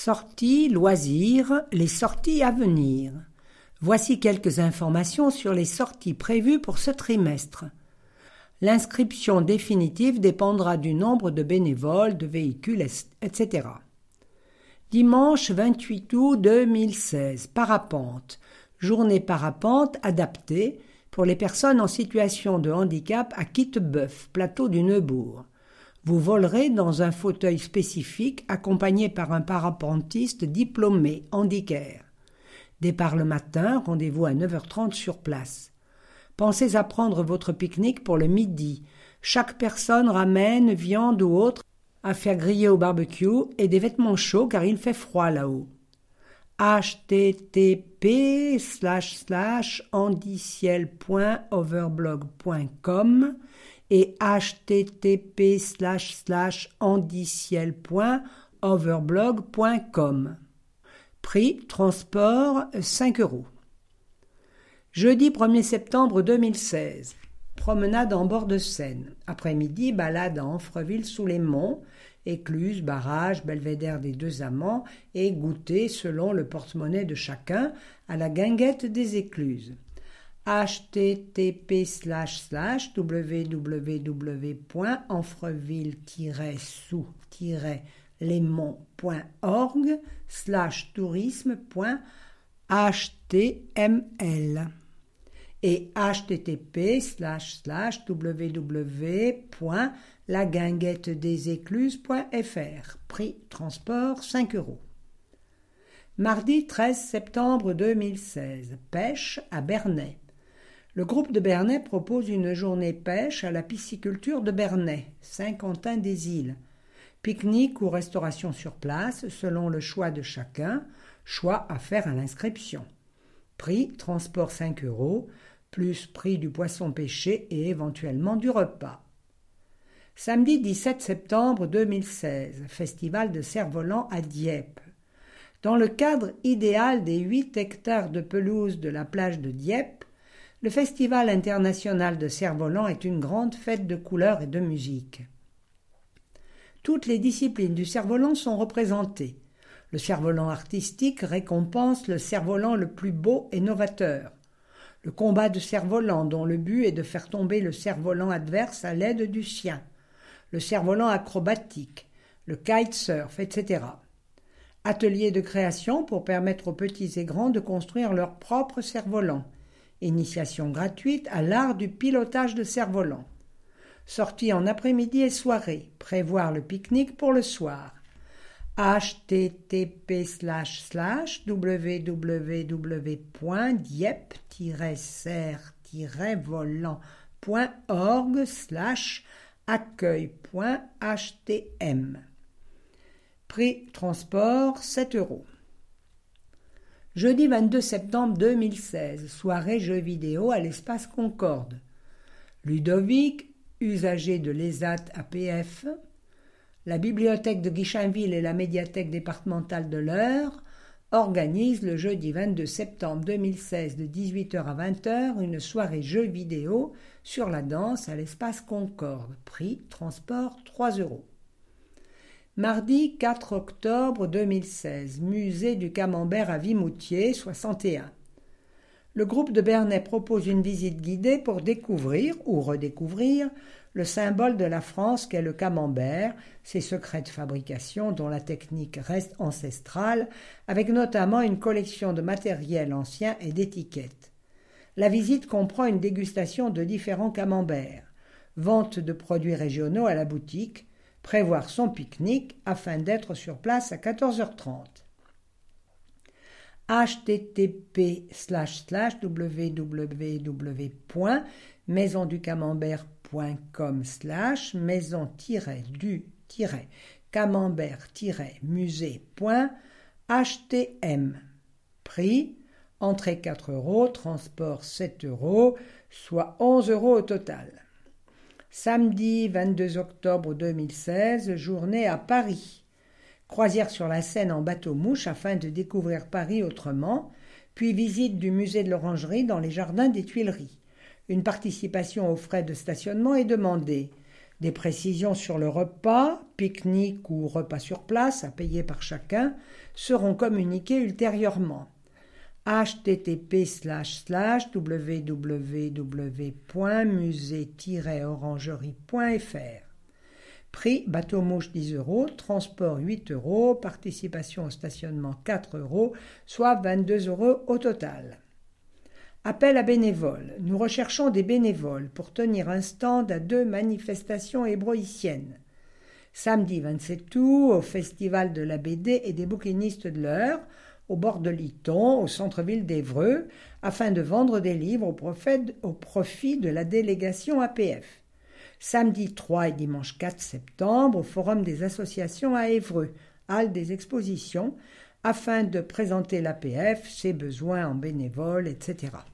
Sorties, loisirs, les sorties à venir. Voici quelques informations sur les sorties prévues pour ce trimestre. L'inscription définitive dépendra du nombre de bénévoles, de véhicules, etc. Dimanche 28 août 2016, parapente. Journée parapente adaptée pour les personnes en situation de handicap à Quittebeuf, plateau du Neubourg. Vous volerez dans un fauteuil spécifique accompagné par un parapentiste diplômé handicare. Départ le matin, rendez-vous à 9h30 sur place. Pensez à prendre votre pique-nique pour le midi. Chaque personne ramène viande ou autre à faire griller au barbecue et des vêtements chauds car il fait froid là-haut. http://andiciel.overblog.com et http://andiciel.overblog.com. Prix transport 5 €. Jeudi 1er septembre 2016. Promenade en bord de Seine. Après-midi, balade à Amfreville-sous-les-Monts, écluse, barrage, belvédère des Deux Amants et goûter, selon le porte-monnaie de chacun, à la guinguette des écluses. http://www.amfreville-sous-les-monts.org/tourisme.html et http://www.laguinguettedesécluses.fr. Prix transport 5 €. Mardi 13 septembre 2016. Pêche à Bernay. Le groupe de Bernay propose une journée pêche à la pisciculture de Bernay, Saint-Quentin-des-Îles. Pique-nique ou restauration sur place, selon le choix de chacun, choix à faire à l'inscription. Prix transport 5 €, plus prix du poisson pêché et éventuellement du repas. Samedi 17 septembre 2016, Festival de cerf-volant à Dieppe. Dans le cadre idéal des 8 hectares de pelouse de la plage de Dieppe, le Festival international de cerf-volant est une grande fête de couleurs et de musique. Toutes les disciplines du cerf-volant sont représentées. Le cerf-volant artistique récompense le cerf-volant le plus beau et novateur. Le combat de cerf-volant dont le but est de faire tomber le cerf-volant adverse à l'aide du sien. Le cerf-volant acrobatique, le kitesurf, etc. Atelier de création pour permettre aux petits et grands de construire leur propre cerf-volant. Initiation gratuite à l'art du pilotage de cerf-volant. Sortie en après-midi et soirée. Prévoir le pique-nique pour le soir. http://www.dieppe-cerf-volant.org/accueil.htm. Prix transport 7 €. Jeudi 22 septembre 2016, soirée jeux vidéo à l'espace Concorde. Ludovic, usager de l'ESAT APF, la bibliothèque de Guichainville et la médiathèque départementale de l'Eure organisent le jeudi 22 septembre 2016 de 18h à 20h une soirée jeux vidéo sur la danse à l'espace Concorde. Prix transport 3 €. Mardi 4 octobre 2016, musée du Camembert à Vimoutiers, 61. Le groupe de Bernay propose une visite guidée pour découvrir ou redécouvrir le symbole de la France qu'est le camembert, ses secrets de fabrication dont la technique reste ancestrale, avec notamment une collection de matériel ancien et d'étiquettes. La visite comprend une dégustation de différents camemberts, vente de produits régionaux à la boutique, prévoir son pique-nique afin d'être sur place à 14h30. http://www.maison-du-camembert.com/maison-du-musée.htm. Prix entrée 4 €, transport 7 €, soit 11 € au total. Samedi 22 octobre 2016, journée à Paris. Croisière sur la Seine en bateau-mouche afin de découvrir Paris autrement, puis visite du musée de l'Orangerie dans les jardins des Tuileries. Une participation aux frais de stationnement est demandée. Des précisions sur le repas, pique-nique ou repas sur place à payer par chacun seront communiquées ultérieurement. http://www.musée-orangerie.fr. Prix bateau-mouche 10 €, transport 8 €, participation au stationnement 4 €, soit 22 € au total. Appel à bénévoles. Nous recherchons des bénévoles pour tenir un stand à 2 manifestations hébroïciennes. Samedi 27 août, au Festival de la BD et des bouquinistes de l'Eure, au bord de l'Iton, au centre-ville d'Évreux, afin de vendre des livres au profit de la délégation APF. Samedi 3 et dimanche 4 septembre, au Forum des associations à Évreux, halle des expositions, afin de présenter l'APF, ses besoins en bénévoles, etc.